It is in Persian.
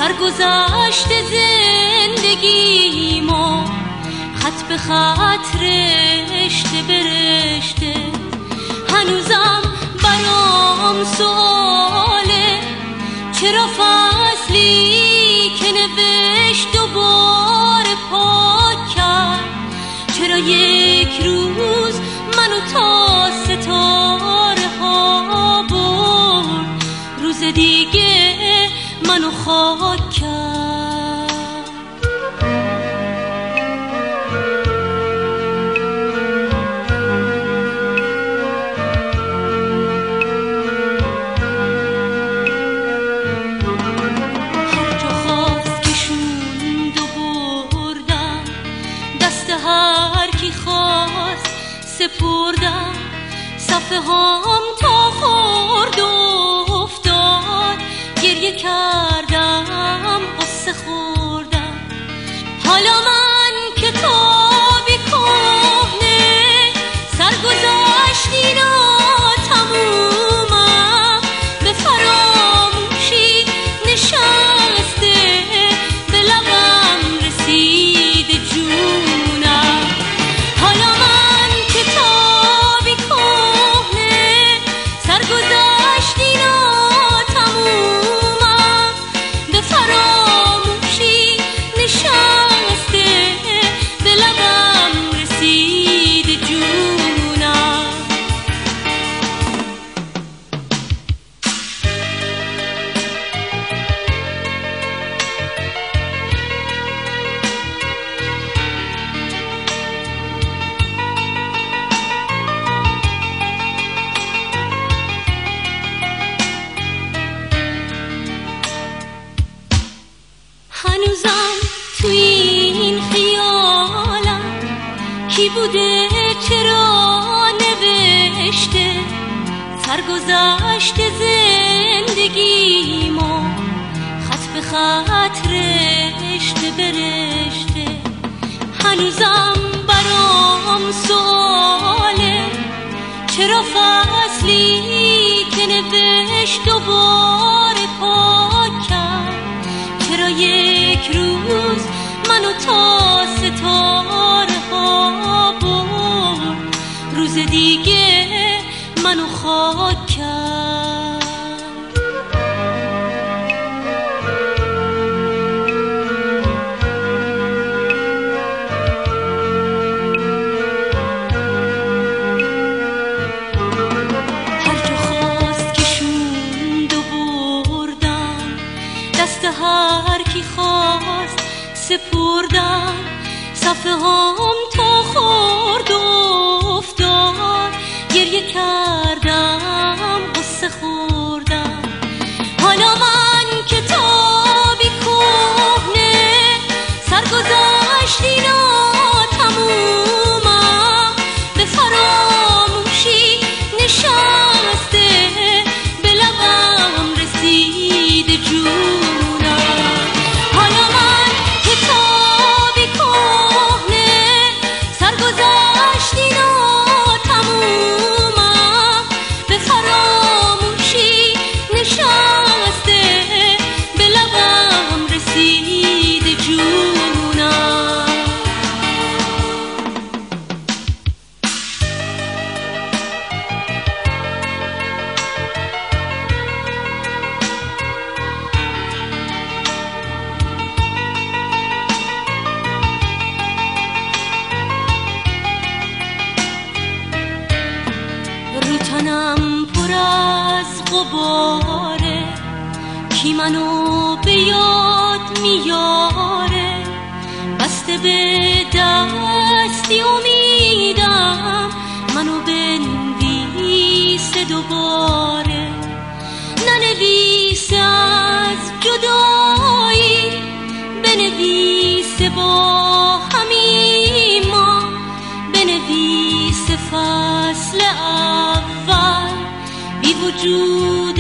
سرگذشت زندگیمو خط به خط رشته به رشته هنوزم برام سواله چرا فصلی که نوشت دوباره پاک کرد چرا یک روز منو تا ستاره ها برد روز دیگه منو خاک کرد هر جا خواست کشوند و بردم دست هر کی خواست سپردم صفحه هام تا خورد و افتاد گریه کردم قصه خوردم حالا من کتابی کهنه سرگذشتی ناتمومم به فراموشی نشسته به لبم رسیده جونم حالا من کتابی کهنه سرگذشتی ناتمومم به فراموشی نشسته به لبم رسیده جونم هنوزم تو این خیالم کی بوده چرا نوشته سرگذشت زندگیمو خط به خط رشته به رشته هنوزم برام سواله چرا فصلی که نوشت دوباره پاک کرد چرا یک روز منو تا ستاره ها برد روز دیگه منو خاک کرد هر جا خواست کشوند و بردم دست هر کی خواست سپردم صفحه هام تا خورد و افتاد گریه کردم قصه خوردم حالا من کتابی کهنه سرگذشتی ناتمومم به فراموشی نشسته به لبم رسیده جونم حالا من کتابی کهنه سرگذشتی ناتمومم به فراموشی نشسته به لبم رسیده جونم رو تنم پر از غباره کی منو به یاد میاره بسته به دستی امیدم منو بنویس دوباره ننویس از جدایی بنویس با همین ما بنویس فصل اول بی وجود